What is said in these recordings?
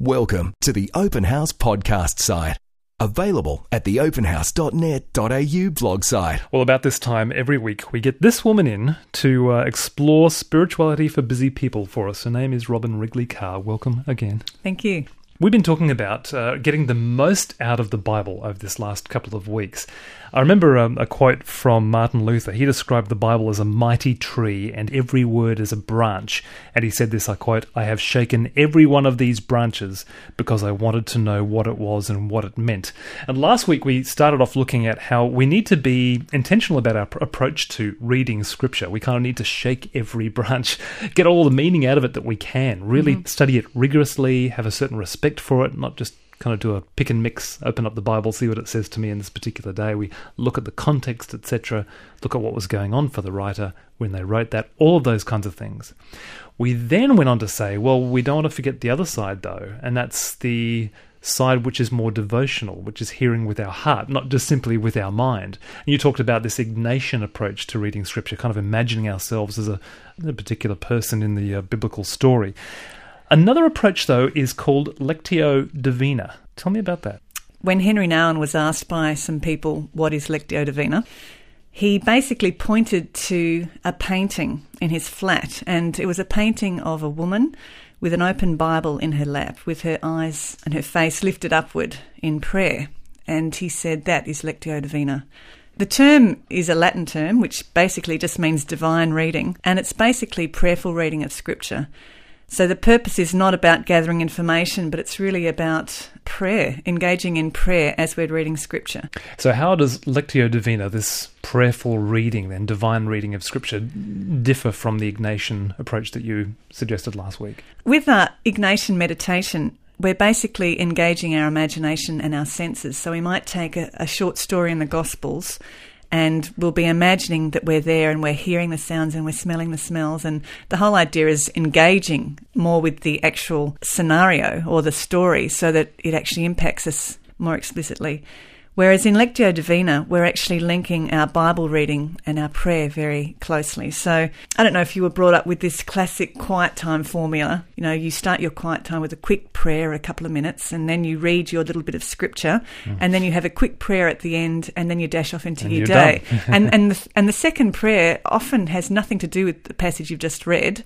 Welcome to the Open House podcast site. Available at theopenhouse.net.au blog site. Well, about this time every week, we get this woman in to explore spirituality for busy people for us. Her name is Robyn Wrigley-Carr. Welcome again. Thank you. We've been talking about getting the most out of the Bible over this last couple of weeks. I remember a quote from Martin Luther. He described the Bible as a mighty tree and every word as a branch. And he said this, I quote, "I have shaken every one of these branches because I wanted to know what it was and what it meant." And last week we started off looking at how we need to be intentional about our approach to reading Scripture. We kind of need to shake every branch, get all the meaning out of it that we can, really study it rigorously, have a certain respect for it, not just kind of do a pick and mix, open up the Bible, see what it says to me in this particular day. We look at the context, etc., look at what was going on for the writer when they wrote that, all of those kinds of things. We then went on to say, well, we don't want to forget the other side though, and that's the side which is more devotional, which is hearing with our heart, not just simply with our mind. And you talked about this Ignatian approach to reading Scripture, kind of imagining ourselves as a particular person in the biblical story. Another approach, though, is called Lectio Divina. Tell me about that. When Henry Nouwen was asked by some people, what is Lectio Divina, he basically pointed to a painting in his flat, and it was a painting of a woman with an open Bible in her lap, with her eyes and her face lifted upward in prayer. And he said that is Lectio Divina. The term is a Latin term, which basically just means divine reading, and it's basically prayerful reading of Scripture. So the purpose is not about gathering information, but it's really about prayer, engaging in prayer as we're reading Scripture. So how does Lectio Divina, this prayerful reading, then divine reading of Scripture, differ from the Ignatian approach that you suggested last week? With Ignatian meditation, we're basically engaging our imagination and our senses. So we might take a short story in the Gospels, and we'll be imagining that we're there and we're hearing the sounds and we're smelling the smells. And the whole idea is engaging more with the actual scenario or the story so that it actually impacts us more explicitly. Whereas in Lectio Divina, we're actually linking our Bible reading and our prayer very closely. So I don't know if you were brought up with this classic quiet time formula. You know, you start your quiet time with a quick prayer, a couple of minutes, and then you read your little bit of Scripture, and then you have a quick prayer at the end, and then you dash off into your day. and the second prayer often has nothing to do with the passage you've just read.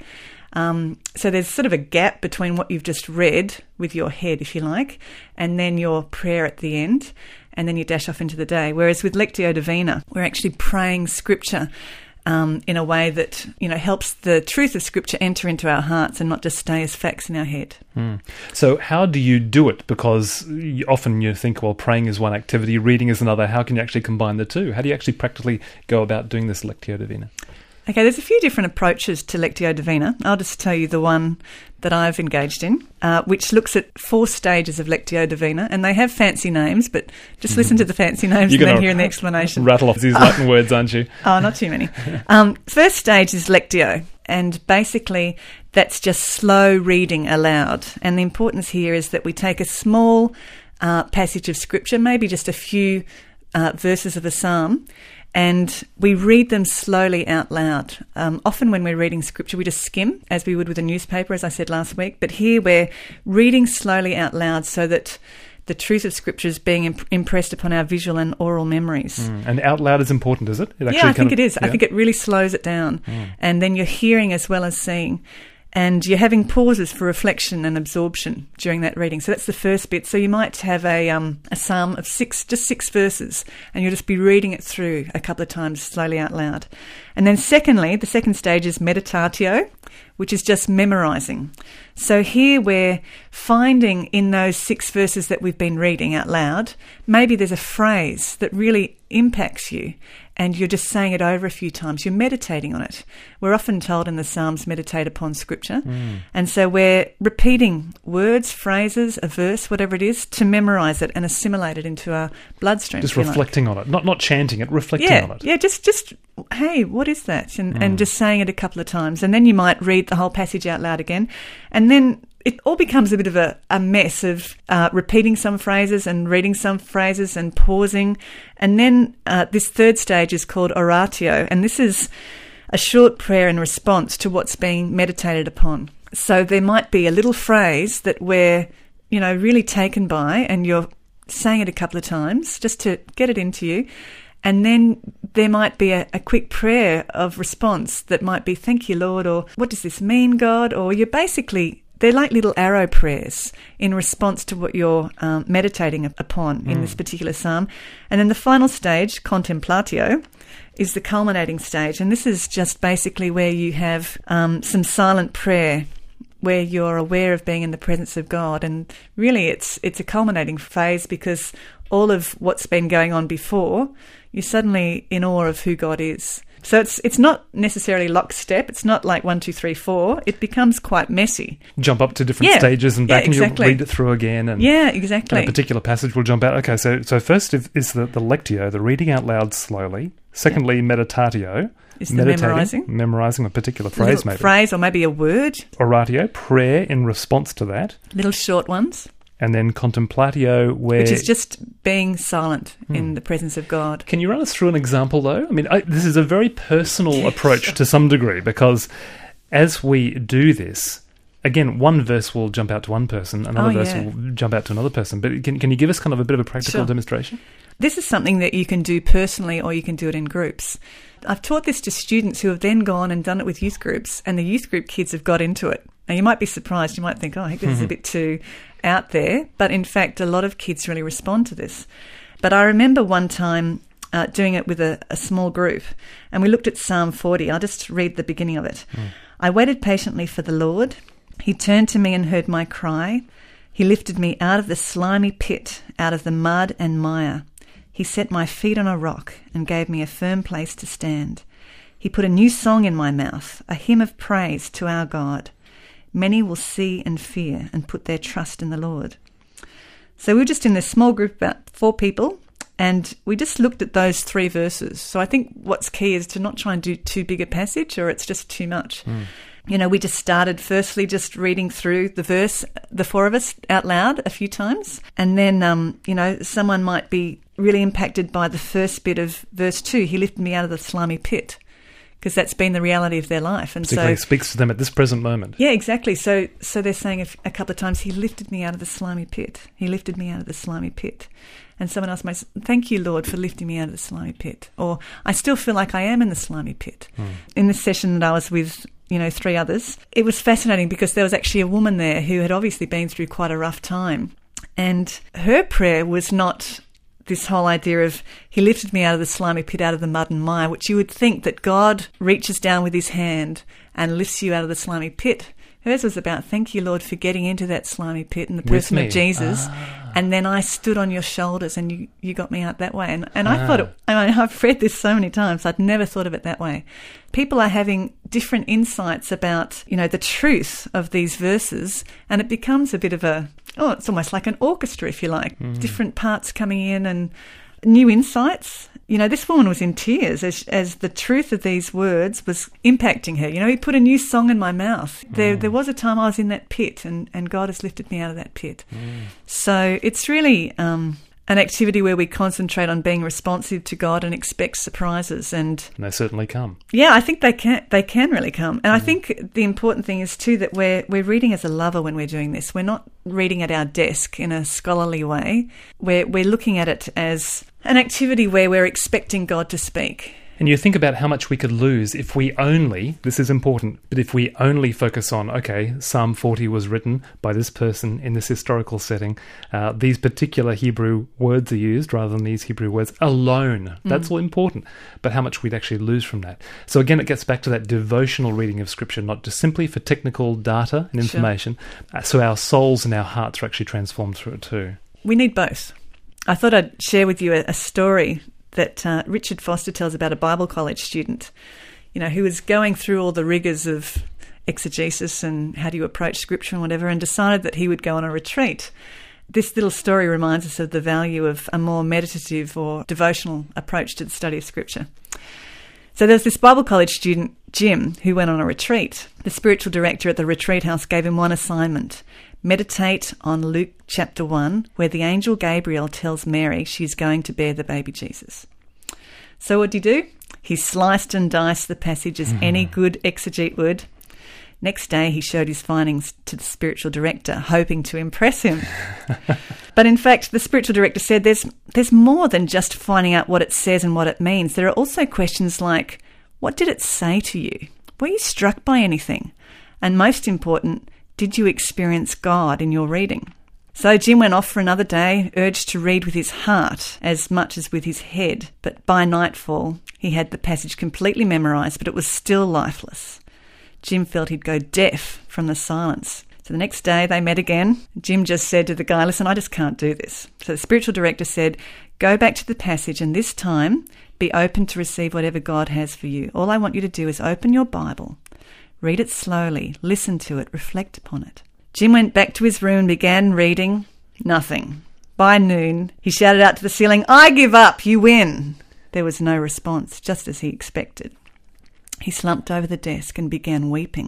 So there's sort of a gap between what you've just read with your head, if you like, and then your prayer at the end, and then you dash off into the day. Whereas with Lectio Divina, we're actually praying Scripture in a way that, you know, helps the truth of Scripture enter into our hearts and not just stay as facts in our head. So how do you do it? Because often you think, well, praying is one activity, reading is another. How can you actually combine the two? How do you actually practically go about doing this Lectio Divina? Okay, there's a few different approaches to Lectio Divina. I'll just tell you the one that I've engaged in, which looks at 4 stages of Lectio Divina, and they have fancy names, but just listen to the fancy names and then hear the explanation. Rattle off these Latin words, aren't you? Oh, not too many. First stage is Lectio, and basically that's just slow reading aloud. And the importance here is that we take a small passage of Scripture, maybe just a few verses of a psalm, and we read them slowly out loud. Often when we're reading Scripture, we just skim, as we would with a newspaper, as I said last week. But here we're reading slowly out loud so that the truth of Scripture is being impressed upon our visual and oral memories. And out loud is important, is it? I think it is. Yeah. I think it really slows it down. And then you're hearing as well as seeing. And you're having pauses for reflection and absorption during that reading. So that's the first bit. So you might have a psalm of 6 verses, and you'll just be reading it through a couple of times slowly out loud. And then secondly, the second stage is meditatio, which is just memorising. So here we're finding in those 6 verses that we've been reading out loud, maybe there's a phrase that really impacts you, and you're just saying it over a few times. You're meditating on it. We're often told in the Psalms, meditate upon Scripture. And so we're repeating words, phrases, a verse, whatever it is, to memorise it and assimilate it into our bloodstream. Just reflecting on it, not chanting it, reflecting on it. Yeah, just hey, what is that? And just saying it a couple of times. And then you might read the whole passage out loud again. And then it all becomes a bit of a mess of repeating some phrases and reading some phrases and pausing. And then this third stage is called oratio, and this is a short prayer in response to what's being meditated upon. So there might be a little phrase that we're really taken by, and you're saying it a couple of times just to get it into you. And then there might be a quick prayer of response that might be, thank you, Lord, or what does this mean, God? Or they're like little arrow prayers in response to what you're meditating upon in this particular psalm. And then the final stage, contemplatio, is the culminating stage. And this is just basically where you have some silent prayer, where you're aware of being in the presence of God. And really it's a culminating phase, because all of what's been going on before, you're suddenly in awe of who God is. So it's not necessarily lockstep. It's not like 1, 2, 3, 4. It becomes quite messy. Jump up to different stages and back, exactly. And you'll read it through again. And exactly. And a particular passage will jump out. Okay, so first is the lectio, the reading out loud slowly. Secondly, meditatio. Is the memorising. Memorising a particular phrase, maybe. Phrase, or maybe a word. Oratio, prayer in response to that. Little short ones. And then contemplatio, which is just being silent in the presence of God. Can you run us through an example, though? I mean, this is a very personal approach to some degree, because as we do this, again, one verse will jump out to one person, another verse will jump out to another person. But can you give us kind of a bit of a practical demonstration? This is something that you can do personally, or you can do it in groups. I've taught this to students who have then gone and done it with youth groups, and the youth group kids have got into it. Now, you might be surprised. You might think, I think this is a bit too out there. But in fact, a lot of kids really respond to this. But I remember one time doing it with a small group, and we looked at Psalm 40. I'll just read the beginning of it. I waited patiently for the Lord. He turned to me and heard my cry. He lifted me out of the slimy pit, out of the mud and mire. He set my feet on a rock and gave me a firm place to stand. He put a new song in my mouth, a hymn of praise to our God. Many will see and fear and put their trust in the Lord. So we were just in this small group, about 4 people, and we just looked at those 3 verses. So I think what's key is to not try and do too big a passage, or it's just too much. We just started firstly just reading through the verse, the 4 of us, out loud a few times. And then, someone might be really impacted by the first bit of verse 2. He lifted me out of the slimy pit, because that's been the reality of their life. And particularly speaks to them at this present moment. Yeah, exactly. So they're saying a couple of times, he lifted me out of the slimy pit. He lifted me out of the slimy pit. And someone else might say, thank you, Lord, for lifting me out of the slimy pit. Or, I still feel like I am in the slimy pit. In this session that I was with, 3 others, it was fascinating because there was actually a woman there who had obviously been through quite a rough time. And her prayer was not this whole idea of, he lifted me out of the slimy pit, out of the mud and mire, which you would think that God reaches down with his hand and lifts you out of the slimy pit. Hers was about, thank you, Lord, for getting into that slimy pit in the person of Jesus. And then I stood on your shoulders and you got me out that way. And I thought, I've read this so many times, I'd never thought of it that way. People are having different insights about, the truth of these verses, and it becomes a bit of it's almost like an orchestra, if you like. Different parts coming in and new insights. This woman was in tears as the truth of these words was impacting her. He put a new song in my mouth. There was a time I was in that pit, and God has lifted me out of that pit. So it's really an activity where we concentrate on being responsive to God and expect surprises. And they certainly come. Yeah, I think they can really come. And I think the important thing is too that we're reading as a lover when we're doing this. We're not reading at our desk in a scholarly way. We're looking at it as an activity where we're expecting God to speak. And you think about how much we could lose if we only, this is important, but if we only focus on, Psalm 40 was written by this person in this historical setting. These particular Hebrew words are used rather than these Hebrew words alone. That's all important. But how much we'd actually lose from that. So again, it gets back to that devotional reading of Scripture, not just simply for technical data and information. Sure. So our souls and our hearts are actually transformed through it too. We need both. I thought I'd share with you a story that Richard Foster tells about a Bible college student, who was going through all the rigours of exegesis and how do you approach Scripture and whatever, and decided that he would go on a retreat. This little story reminds us of the value of a more meditative or devotional approach to the study of Scripture. So there was this Bible college student, Jim, who went on a retreat. The spiritual director at the retreat house gave him one assignment: meditate on Luke chapter 1, where the angel Gabriel tells Mary she's going to bear the baby Jesus. So what did he do? He sliced and diced the passage as any good exegete would. Next day, he showed his findings to the spiritual director, hoping to impress him. But in fact, the spiritual director said there's more than just finding out what it says and what it means. There are also questions like, what did it say to you? Were you struck by anything? And most important, did you experience God in your reading? So Jim went off for another day, urged to read with his heart as much as with his head. But by nightfall, he had the passage completely memorised, but it was still lifeless. Jim felt he'd go deaf from the silence. So the next day they met again. Jim just said to the guy, listen, I just can't do this. So the spiritual director said, go back to the passage and this time be open to receive whatever God has for you. All I want you to do is open your Bible, read it slowly, listen to it, reflect upon it. Jim went back to his room and began reading. Nothing. By noon, he shouted out to the ceiling, I give up, you win. There was no response, just as he expected. He slumped over the desk and began weeping.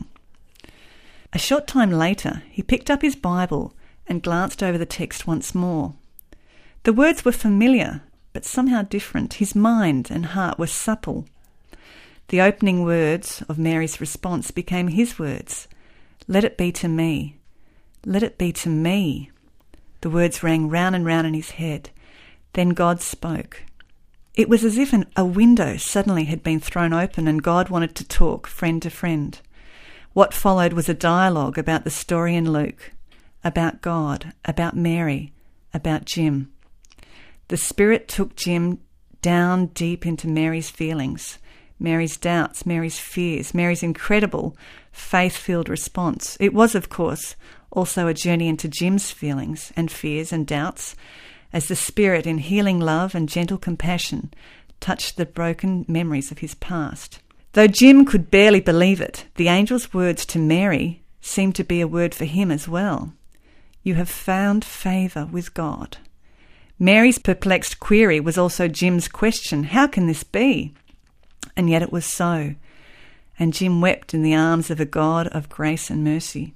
A short time later, he picked up his Bible and glanced over the text once more. The words were familiar, but somehow different. His mind and heart were supple. The opening words of Mary's response became his words. Let it be to me. Let it be to me. The words rang round and round in his head. Then God spoke. It was as if a window suddenly had been thrown open and God wanted to talk friend to friend. What followed was a dialogue about the story in Luke, about God, about Mary, about Jim. The Spirit took Jim down deep into Mary's feelings, Mary's doubts, Mary's fears, Mary's incredible faith-filled response. It was, of course, also a journey into Jim's feelings and fears and doubts as the Spirit, in healing love and gentle compassion, touched the broken memories of his past. Though Jim could barely believe it, the angel's words to Mary seemed to be a word for him as well. You have found favour with God. Mary's perplexed query was also Jim's question, how can this be? And yet it was so. And Jim wept in the arms of a God of grace and mercy.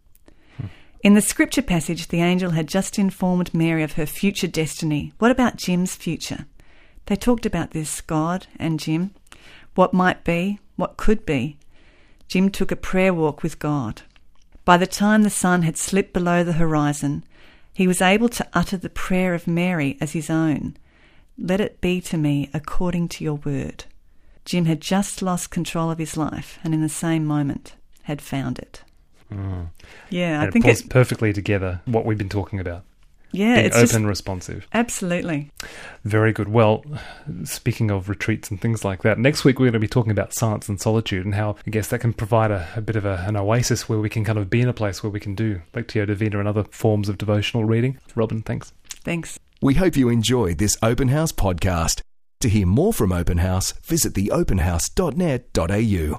In the scripture passage, the angel had just informed Mary of her future destiny. What about Jim's future? They talked about this, God and Jim. What might be, what could be. Jim took a prayer walk with God. By the time the sun had slipped below the horizon, he was able to utter the prayer of Mary as his own. Let it be to me according to your word. Jim had just lost control of his life and in the same moment had found it. Yeah, and I think it pulls perfectly together what we've been talking about. Yeah, being it's open, just, responsive. Absolutely. Very good. Well, speaking of retreats and things like that, next week we're going to be talking about silence and solitude and how I guess that can provide a bit of an oasis where we can kind of be in a place where we can do Lectio Divina and other forms of devotional reading. Robin, thanks. Thanks. We hope you enjoyed this Open House podcast. To hear more from Open House, visit theopenhouse.net.au.